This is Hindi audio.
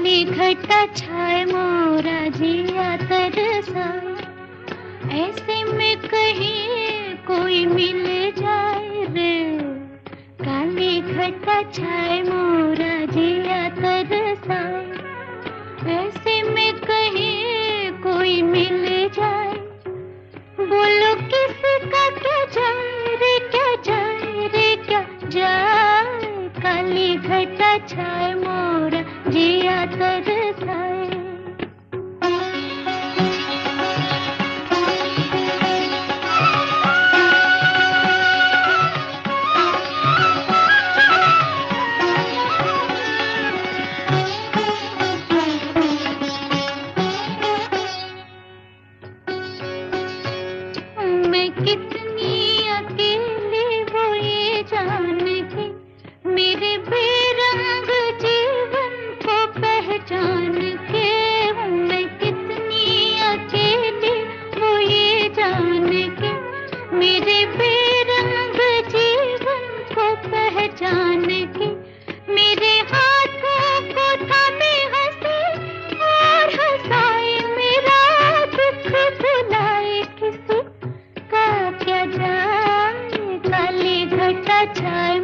काली घटा छाए मोरा जिया तरसाए, ऐसे में कहीं कोई मिल जाए रे। काली घटा छाए मोरा जिया तरसाए, ऐसे में कहीं कोई मिल जाए। बोलो किसका क्या जाए रे, क्या जाए रे, क्या जाए। काली घटा छाए मोरा जिया तरसाए। मैं कितनी अकेली वो ये जान के, मेरे बेरंग जीवन को पहचान के। मैं कितनी अकेली वो ये जान के, मेरे बेरंग जीवन को पहचान के। मेरे हाथों को थामे हंसे और हंसाए, मेरा दुख भुलाए किसी का क्या जाए। काली घटा छाए